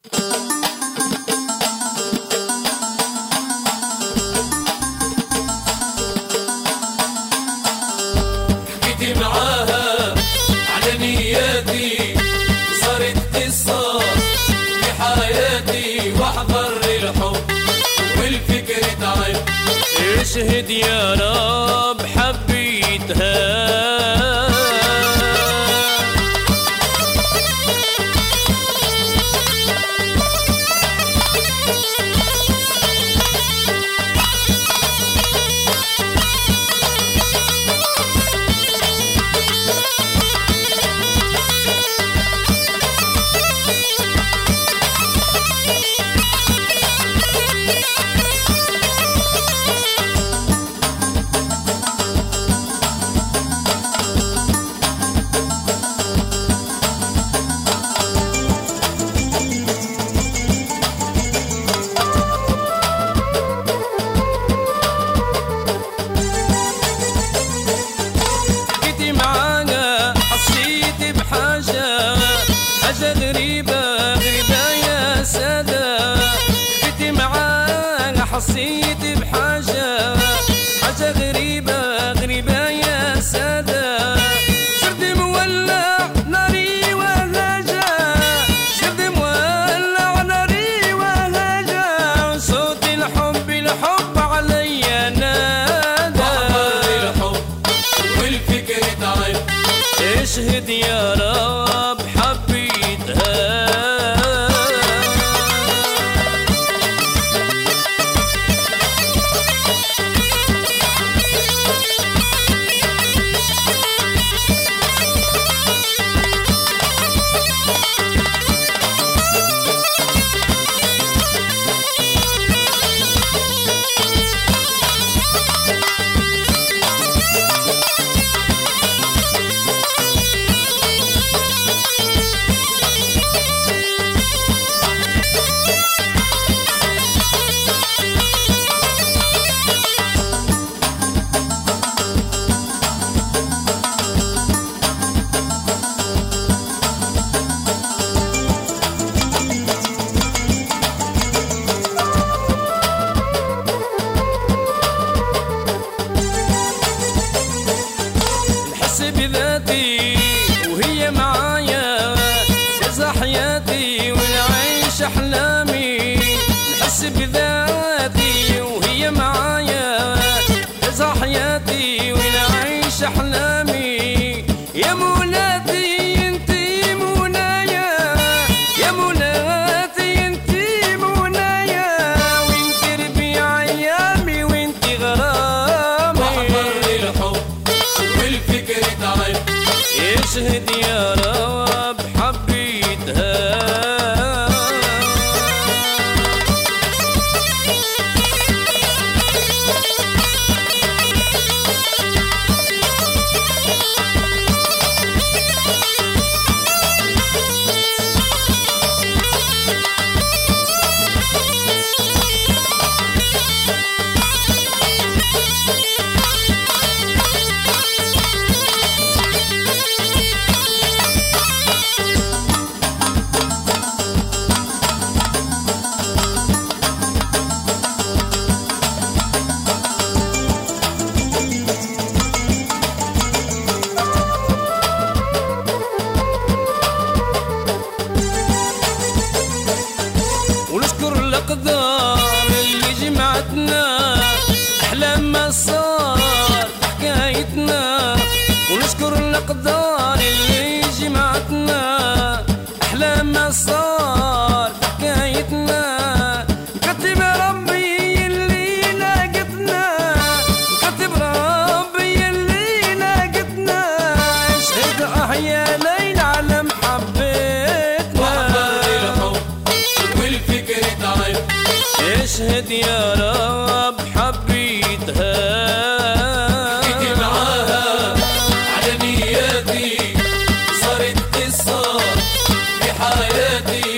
حكيت معاها على نياتي، صارت قصة في حياتي، واحضر الحب والفكر تعب. اشهد يا رب حبيتها، حسيت بحاجة غريبة غريبة يا سادة. صرت مولع ناري وهاجة، صرت مولع ناري وهاجة، صوت الحب عليا نادى. وحضر الحب والفكر تعب. اشهد يا رب حبيتها، بذاتي وهي معايا، تزع حياتي ونعيش أحلامي. نحس بذاتي وهي معايا، تزع حياتي ونعيش أحلامي. يا مولاتي انتي منايا، يا مولاتي انتي منايا، وانتي ربيع أيامي وانتي غرامي. وحضر الحب والفكر تعب. اشهد يا رب حبيتها، ونشكر الأقدار اللي جمعتنا، أحلى ما صار حكايتنا. ونشكر الأقدار اللي جمعتنا، أحلى ما صار حكايتنا. كتب ربي اللي لاقتنا، كتب ربي اللي لاقتنا. اشهد يا ليل على محبتنا، وحضر الحب والفكر تعب. اشهد يا رب حبيتها، حكيت معاها على نياتي، صارت قصة في حياتي،